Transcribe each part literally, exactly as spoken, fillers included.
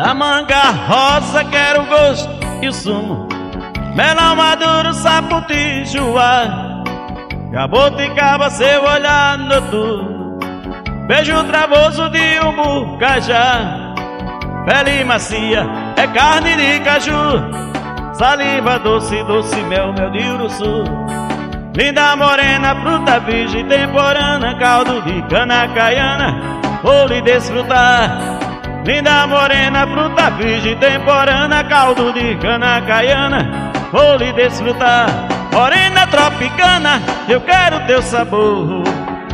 Da manga rosa quero o gosto e o sumo, melão maduro, sapoti, juá, jabuticaba, seu olhar noturno, beijo travoso de umbu, cajá, pele macia, é carne de caju, saliva doce, doce mel, mel de uruçu, linda morena, fruta virgem temporânea, caldo de cana caiana, vou lhe desfrutar. Linda morena, fruta virgem temporânea, caldo de cana caiana, vou lhe desfrutar. Morena tropicana, eu quero teu sabor.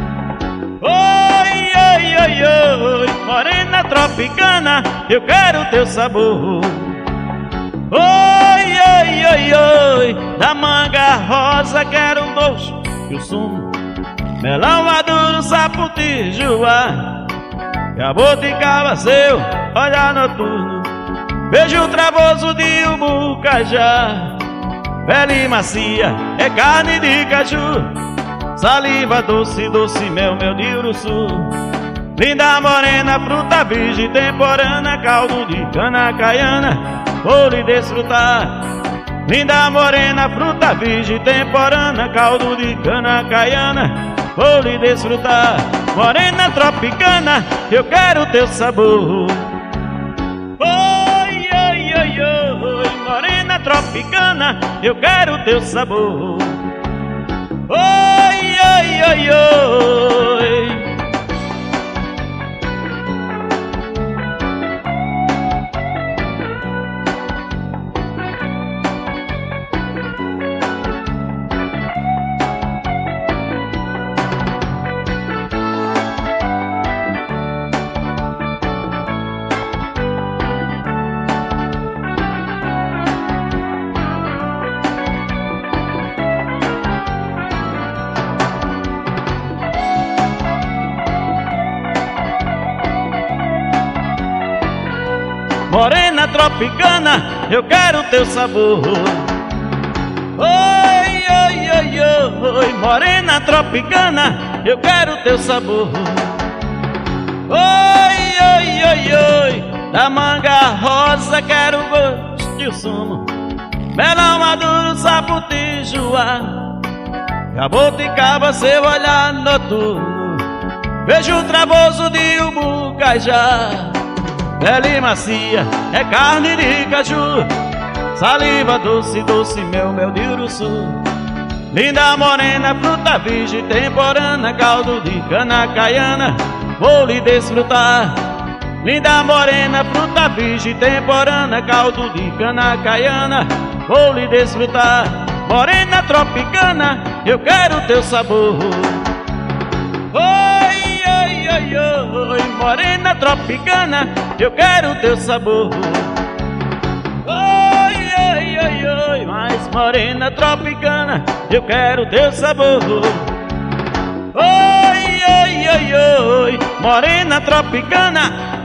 Oi, oi, oi, oi, morena tropicana, eu quero teu sabor. Oi, oi, oi, oi, da manga rosa quero um doce e o sumo, melão maduro, sapoti, juá, jabuticaba, seu olhar noturno, beijo travoso de umbu, cajá, pele macia, é carne de caju, saliva doce, doce mel, mel de uruçu, linda morena, fruta virgem temporânea, caldo de cana caiana, vou lhe desfrutar. Linda morena, fruta virgem temporânea, caldo de cana caiana, vou lhe desfrutar. Morena tropicana, eu quero teu sabor. Oi, oi, oi, oi, morena tropicana, eu quero teu sabor. Oi, oi, oi, oi. Morena tropicana, eu quero teu sabor. Oi, oi, oi, oi, morena tropicana, eu quero teu sabor. Oi, oi, oi, oi, da manga rosa quero o gosto e o sumo, melão maduro, sapoti, juá, jabuticaba, seu olhar noturno, beijo travoso de umbu, cajá, pele macia, é carne de caju, saliva doce, doce mel, mel de uruçu, linda morena, fruta virgem temporânea, caldo de cana caiana, vou lhe desfrutar. Linda morena, fruta virgem temporânea, caldo de cana caiana, vou lhe desfrutar. Morena tropicana, eu quero teu sabor. Oi, oi, oi, oi, morena tropicana, eu quero teu sabor. Oi, oi, oi, oi, mas morena tropicana, eu quero teu sabor. Oi, oi, oi, oi, morena tropicana,